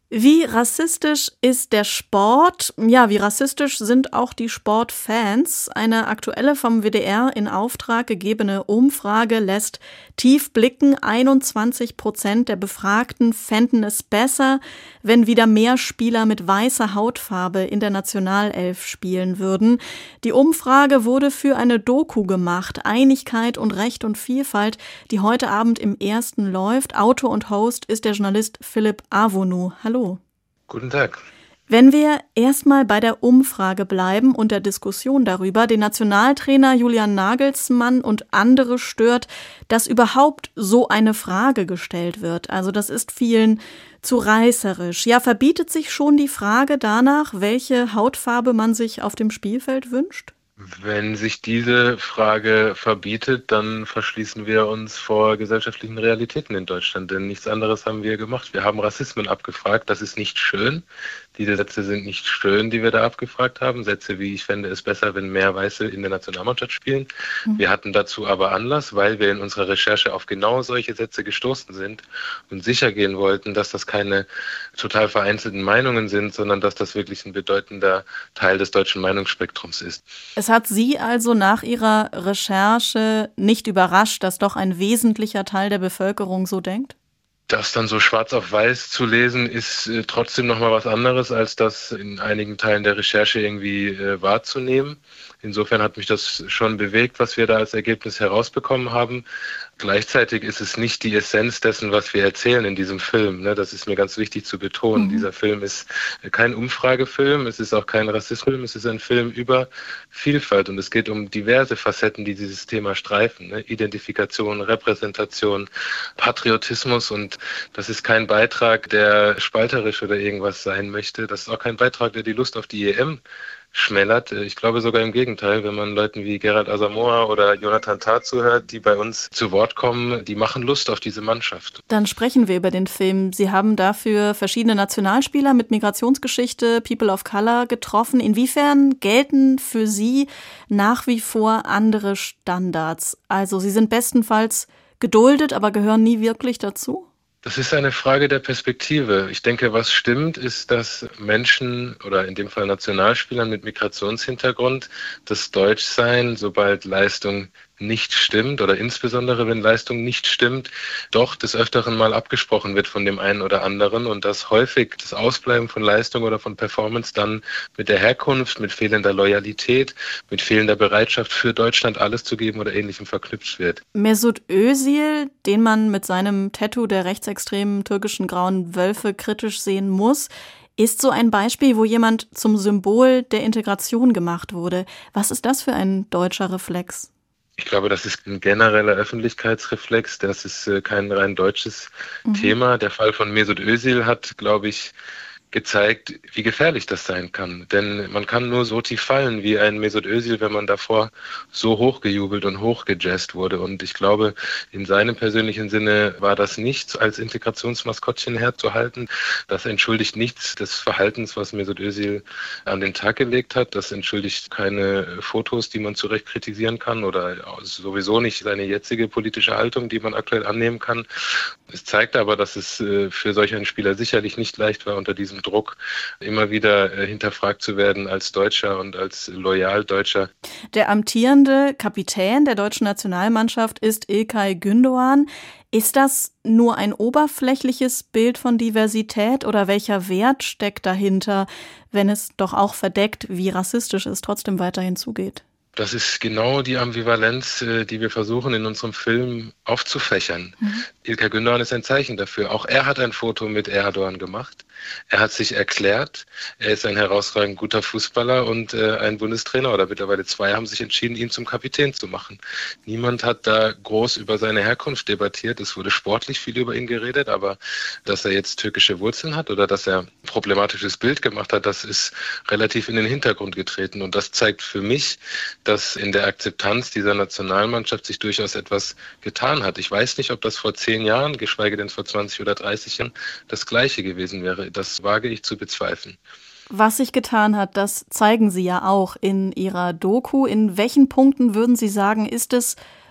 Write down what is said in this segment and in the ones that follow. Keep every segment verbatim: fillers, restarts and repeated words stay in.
Wie rassistisch ist der Sport? Ja, wie rassistisch sind auch die Sportfans? Eine aktuelle vom W D R in Auftrag gegebene Umfrage lässt tief blicken. einundzwanzig Prozent der Befragten fänden es besser, wenn wieder mehr Spieler mit weißer Hautfarbe in der Nationalelf spielen würden. Die Umfrage wurde für eine Doku gemacht, Einigkeit und Recht und Vielfalt, die heute Abend im Ersten läuft. Autor und Host ist der Journalist Philipp Avonu. Hallo. Guten Tag. Wenn wir erstmal bei der Umfrage bleiben und der Diskussion darüber, den Nationaltrainer Julian Nagelsmann und andere stört, dass überhaupt so eine Frage gestellt wird. Also das ist vielen zu reißerisch. Ja, verbietet sich schon die Frage danach, welche Hautfarbe man sich auf dem Spielfeld wünscht? Wenn sich diese Frage verbietet, dann verschließen wir uns vor gesellschaftlichen Realitäten in Deutschland, denn nichts anderes haben wir gemacht. Wir haben Rassismen abgefragt, das ist nicht schön. Diese Sätze sind nicht schön, die wir da abgefragt haben. Sätze wie, ich fände es besser, wenn mehr Weiße in der Nationalmannschaft spielen. Mhm. Wir hatten dazu aber Anlass, weil wir in unserer Recherche auf genau solche Sätze gestoßen sind und sicher gehen wollten, dass das keine total vereinzelten Meinungen sind, sondern dass das wirklich ein bedeutender Teil des deutschen Meinungsspektrums ist. Es hat Sie also nach Ihrer Recherche nicht überrascht, dass doch ein wesentlicher Teil der Bevölkerung so denkt? Das dann so schwarz auf weiß zu lesen, ist äh, trotzdem nochmal was anderes, als das in einigen Teilen der Recherche irgendwie äh, wahrzunehmen. Insofern hat mich das schon bewegt, was wir da als Ergebnis herausbekommen haben. Gleichzeitig ist es nicht die Essenz dessen, was wir erzählen in diesem Film. Ne? Das ist mir ganz wichtig zu betonen. Mhm. Dieser Film ist kein Umfragefilm, es ist auch kein Rassismusfilm, es ist ein Film über Vielfalt und es geht um diverse Facetten, die dieses Thema streifen. Ne? Identifikation, Repräsentation, Patriotismus, und das ist kein Beitrag, der spalterisch oder irgendwas sein möchte. Das ist auch kein Beitrag, der die Lust auf die E M schmälert. Ich glaube sogar im Gegenteil, wenn man Leuten wie Gerald Asamoah oder Jonathan Tah zuhört, die bei uns zu Wort kommen, die machen Lust auf diese Mannschaft. Dann sprechen wir über den Film. Sie haben dafür verschiedene Nationalspieler mit Migrationsgeschichte, People of Color getroffen. Inwiefern gelten für Sie nach wie vor andere Standards? Also Sie sind bestenfalls geduldet, aber gehören nie wirklich dazu? Das ist eine Frage der Perspektive. Ich denke, was stimmt, ist, dass Menschen oder in dem Fall Nationalspielern mit Migrationshintergrund das Deutschsein, sobald Leistung nicht stimmt oder insbesondere wenn Leistung nicht stimmt, doch des Öfteren mal abgesprochen wird von dem einen oder anderen und dass häufig das Ausbleiben von Leistung oder von Performance dann mit der Herkunft, mit fehlender Loyalität, mit fehlender Bereitschaft für Deutschland alles zu geben oder Ähnlichem verknüpft wird. Mesut Özil, den man mit seinem Tattoo der rechtsextremen türkischen grauen Wölfe kritisch sehen muss, ist so ein Beispiel, wo jemand zum Symbol der Integration gemacht wurde. Was ist das für ein deutscher Reflex? Ich glaube, das ist ein genereller Öffentlichkeitsreflex. Das ist äh, kein rein deutsches mhm. Thema. Der Fall von Mesut Özil hat, glaube ich, gezeigt, wie gefährlich das sein kann. Denn man kann nur so tief fallen wie ein Mesut Özil, wenn man davor so hochgejubelt und hochgejazzt wurde. Und ich glaube, in seinem persönlichen Sinne war das nichts als Integrationsmaskottchen herzuhalten. Das entschuldigt nichts des Verhaltens, was Mesut Özil an den Tag gelegt hat. Das entschuldigt keine Fotos, die man zu Recht kritisieren kann oder sowieso nicht seine jetzige politische Haltung, die man aktuell annehmen kann. Es zeigt aber, dass es für solch einen Spieler sicherlich nicht leicht war, unter diesem Druck immer wieder hinterfragt zu werden als Deutscher und als loyal Deutscher. Der amtierende Kapitän der deutschen Nationalmannschaft ist İlkay Gündoğan. Ist das nur ein oberflächliches Bild von Diversität oder welcher Wert steckt dahinter, wenn es doch auch verdeckt, wie rassistisch es trotzdem weiterhin zugeht? Das ist genau die Ambivalenz, die wir versuchen in unserem Film aufzufächern. Mhm. İlkay Gündoğan ist ein Zeichen dafür. Auch er hat ein Foto mit Erdogan gemacht. Er hat sich erklärt, er ist ein herausragend guter Fußballer und äh, ein Bundestrainer oder mittlerweile zwei haben sich entschieden, ihn zum Kapitän zu machen. Niemand hat da groß über seine Herkunft debattiert. Es wurde sportlich viel über ihn geredet, aber dass er jetzt türkische Wurzeln hat oder dass er ein problematisches Bild gemacht hat, das ist relativ in den Hintergrund getreten. Und das zeigt für mich, dass in der Akzeptanz dieser Nationalmannschaft sich durchaus etwas getan hat. Ich weiß nicht, ob das vor zehn Jahren, geschweige denn vor zwanzig oder dreißig Jahren, das Gleiche gewesen wäre. Das wage ich zu bezweifeln. Was sich getan hat, das zeigen Sie ja auch in Ihrer Doku. In welchen Punkten würden Sie sagen, ist es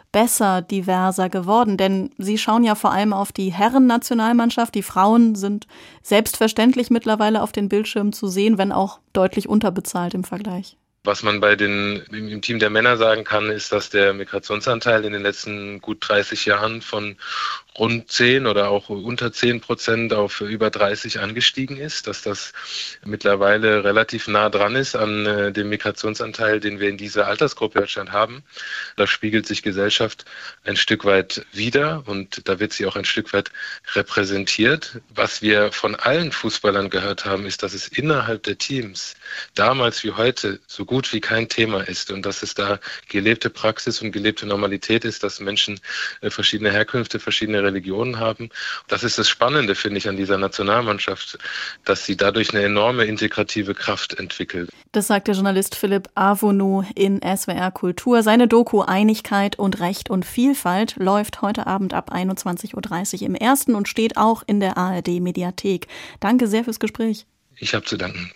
besser, diverser geworden? Denn Sie schauen ja vor allem auf die Herren-Nationalmannschaft. Die Frauen sind selbstverständlich mittlerweile auf den Bildschirmen zu sehen, wenn auch deutlich unterbezahlt im Vergleich. Was man bei den im Team der Männer sagen kann, ist, dass der Migrationsanteil in den letzten gut dreißig Jahren von rund zehn oder auch unter zehn Prozent auf über dreißig angestiegen ist, dass das mittlerweile relativ nah dran ist an äh, dem Migrationsanteil, den wir in dieser Altersgruppe in Deutschland haben. Da spiegelt sich Gesellschaft ein Stück weit wider und da wird sie auch ein Stück weit repräsentiert. Was wir von allen Fußballern gehört haben, ist, dass es innerhalb der Teams damals wie heute so gut wie kein Thema ist und dass es da gelebte Praxis und gelebte Normalität ist, dass Menschen äh, verschiedene Herkünfte, verschiedene Religionen haben. Das ist das Spannende, finde ich, an dieser Nationalmannschaft, dass sie dadurch eine enorme integrative Kraft entwickelt. Das sagt der Journalist Philipp Avonu in S W R Kultur. Seine Doku Einigkeit und Recht und Vielfalt läuft heute Abend ab einundzwanzig Uhr dreißig im Ersten und steht auch in der A R D Mediathek. Danke sehr fürs Gespräch. Ich habe zu danken.